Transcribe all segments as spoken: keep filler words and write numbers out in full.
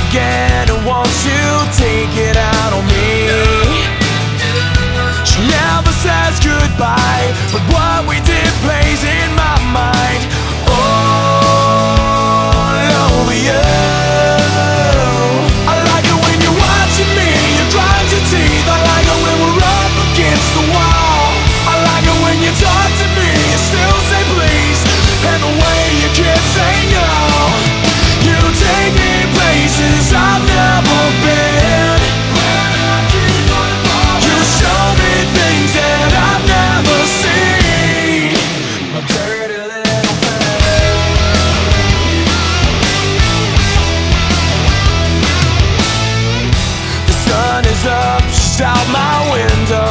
again and wants to take it out on me. She never says goodbye, but what we did plays in my mind all over you. I like it when you're watching me, you grind your teeth. I like it when we're up against the wall. I like it when you talk to me, you still say please, and the way you can't say no. You take me places I've never been. You show me things that I've never seen. My dirty little friend. The sun is up, she's out my window.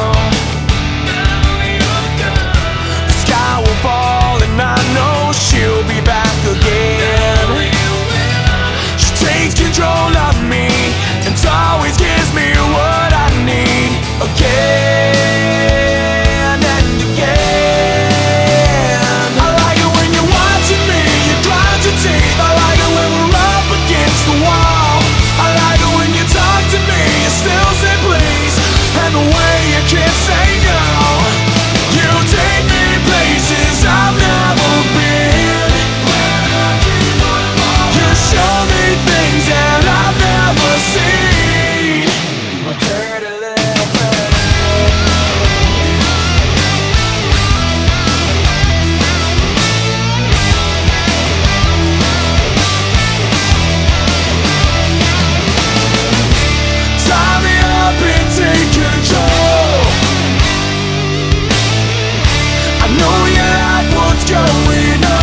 The sky will fall and I know she'll be back again. She takes control of me and always gives me what I need again and again. I like it when you're watching me, you grind your teeth. I like it when we're up against the wall. I like it when you talk to me, you still say please, and the way you can't say no. You take me places I've never been. You show me things that I've never seen. My dirty little friend. Tie me up and take control. I know you like what's going on.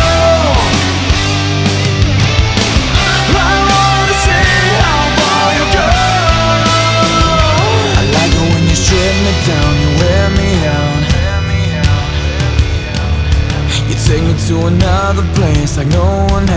I wanna see how far you go. I like it when you strip me down, you wear me out. You take me to another place like no one